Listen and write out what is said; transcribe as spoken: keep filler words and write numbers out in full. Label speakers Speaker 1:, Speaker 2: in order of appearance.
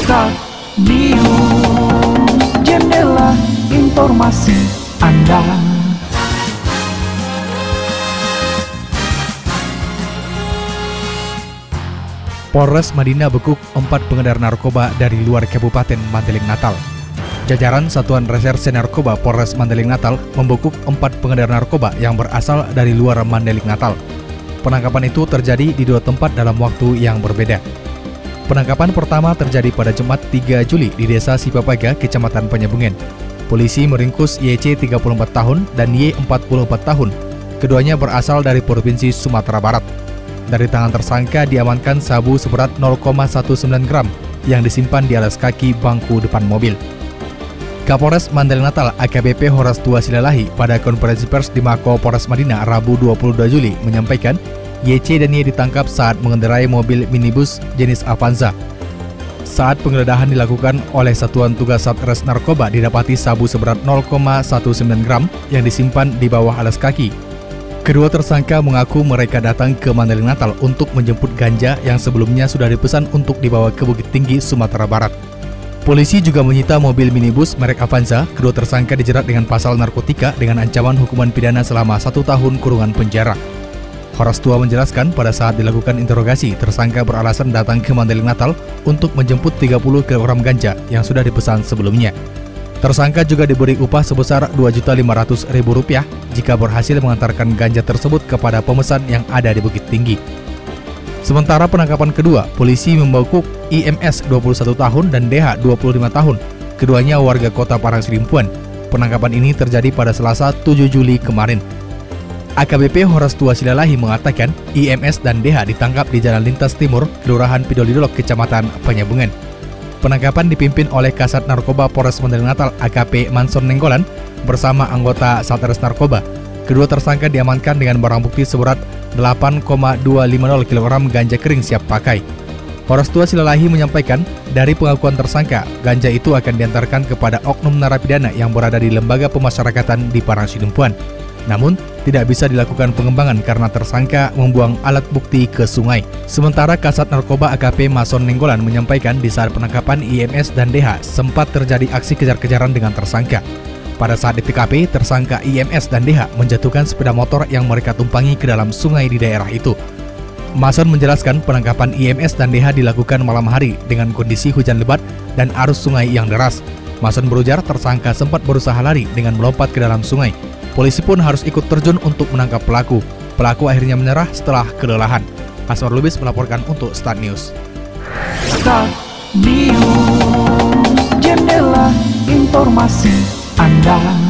Speaker 1: Start News, jendela informasi Anda.
Speaker 2: Polres Madinah bekuk empat pengedar narkoba dari luar Kabupaten Mandailing Natal. Jajaran Satuan Reserse Narkoba Polres Mandailing Natal membekuk empat pengedar narkoba yang berasal dari luar Mandailing Natal. Penangkapan itu terjadi di dua tempat dalam waktu yang berbeda. Penangkapan pertama terjadi pada Jumat tiga Juli di Desa Sipapaga, Kecamatan Penyebungen. Polisi meringkus Y C tiga puluh empat tahun dan Y empat puluh empat tahun. Keduanya berasal dari Provinsi Sumatera Barat. Dari tangan tersangka diamankan sabu seberat nol koma satu sembilan gram yang disimpan di alas kaki bangku depan mobil. Kapolres Mandailing Natal A K B P Horas-Tua Silalahi pada konferensi pers di Mako Polres Madinah Rabu dua puluh dua Juli menyampaikan Y C dan Y ditangkap saat mengendarai mobil minibus jenis Avanza. Saat penggeledahan dilakukan oleh Satuan Tugas Satres Narkoba didapati sabu seberat nol koma satu sembilan gram yang disimpan di bawah alas kaki. Kedua tersangka mengaku mereka datang ke Mandailing Natal untuk menjemput ganja yang sebelumnya sudah dipesan untuk dibawa ke Bukit Tinggi, Sumatera Barat. Polisi juga menyita mobil minibus merek Avanza. Kedua tersangka dijerat dengan pasal narkotika dengan ancaman hukuman pidana selama satu tahun kurungan penjara. Horas-Tua menjelaskan pada saat dilakukan interogasi, tersangka beralasan datang ke Mandailing Natal untuk menjemput tiga puluh kilogram ganja yang sudah dipesan sebelumnya. Tersangka juga diberi upah sebesar dua juta lima ratus ribu rupiah jika berhasil mengantarkan ganja tersebut kepada pemesan yang ada di Bukit Tinggi. Sementara penangkapan kedua, polisi membekuk I M S dua puluh satu tahun dan D H dua puluh lima tahun. Keduanya warga kota Parangsidimpuan. Penangkapan ini terjadi pada Selasa tujuh Juli kemarin. A K B P Horas-Tua Silalahi mengatakan I M S dan D H ditangkap di Jalan Lintas Timur, Kelurahan Pidolidolok, Kecamatan Penyebungen. Penangkapan dipimpin oleh Kasat Narkoba Polres Mandailing Natal A K P Manson Nenggolan bersama anggota Satres Narkoba. Kedua tersangka diamankan dengan barang bukti seberat delapan koma dua lima nol kilogram ganja kering siap pakai. Horas-Tua Silalahi menyampaikan dari pengakuan tersangka, ganja itu akan diantarkan kepada oknum narapidana yang berada di lembaga pemasyarakatan di Parangsidimpuan. Namun, tidak bisa dilakukan pengembangan karena tersangka membuang alat bukti ke sungai. Sementara Kasat Narkoba A K P Mason Nenggolan menyampaikan di saat penangkapan I M S dan D H sempat terjadi aksi kejar-kejaran dengan tersangka. Pada saat di T K P, tersangka I M S dan D H menjatuhkan sepeda motor yang mereka tumpangi ke dalam sungai di daerah itu. Mason menjelaskan penangkapan I M S dan D H dilakukan malam hari dengan kondisi hujan lebat dan arus sungai yang deras. Mason berujar tersangka sempat berusaha lari dengan melompat ke dalam sungai. Polisi pun harus ikut terjun untuk menangkap pelaku. Pelaku akhirnya menyerah setelah kelelahan. Asmar Lubis melaporkan untuk Start News.
Speaker 1: Start News, jendela informasi Anda.